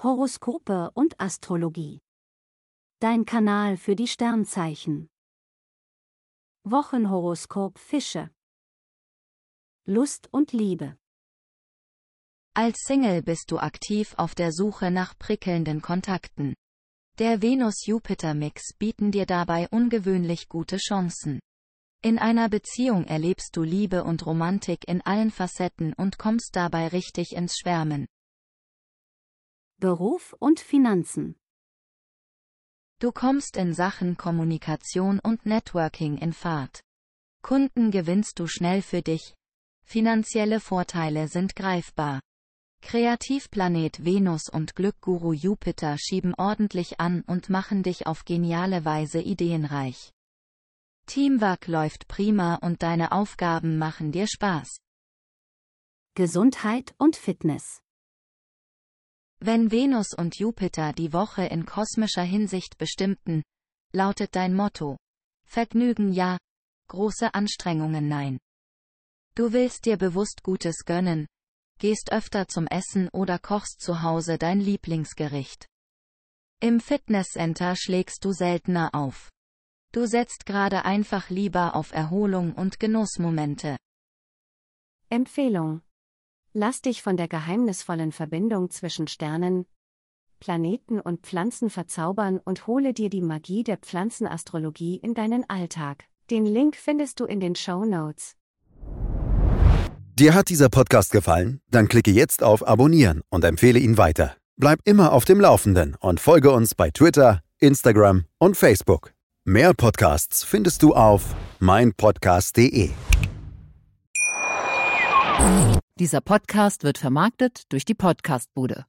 Horoskope und Astrologie. Dein Kanal für die Sternzeichen. Wochenhoroskop Fische. Lust und Liebe. Als Single bist du aktiv auf der Suche nach prickelnden Kontakten. Der Venus-Jupiter-Mix bieten dir dabei ungewöhnlich gute Chancen. In einer Beziehung erlebst du Liebe und Romantik in allen Facetten und kommst dabei richtig ins Schwärmen. Beruf und Finanzen. Du kommst in Sachen Kommunikation und Networking in Fahrt. Kunden gewinnst du schnell für dich. Finanzielle Vorteile sind greifbar. Kreativplanet Venus und Glücksguru Jupiter schieben ordentlich an und machen dich auf geniale Weise ideenreich. Teamwork läuft prima und deine Aufgaben machen dir Spaß. Gesundheit und Fitness. Wenn Venus und Jupiter die Woche in kosmischer Hinsicht bestimmten, lautet dein Motto: Vergnügen ja, große Anstrengungen nein. Du willst dir bewusst Gutes gönnen, gehst öfter zum Essen oder kochst zu Hause dein Lieblingsgericht. Im Fitnesscenter schlägst du seltener auf. Du setzt gerade einfach lieber auf Erholung und Genussmomente. Empfehlung: Lass dich von der geheimnisvollen Verbindung zwischen Sternen, Planeten und Pflanzen verzaubern und hole dir die Magie der Pflanzenastrologie in deinen Alltag. Den Link findest du in den Shownotes. Dir hat dieser Podcast gefallen? Dann klicke jetzt auf Abonnieren und empfehle ihn weiter. Bleib immer auf dem Laufenden und folge uns bei Twitter, Instagram und Facebook. Mehr Podcasts findest du auf meinpodcast.de. Dieser Podcast wird vermarktet durch die Podcast-Bude.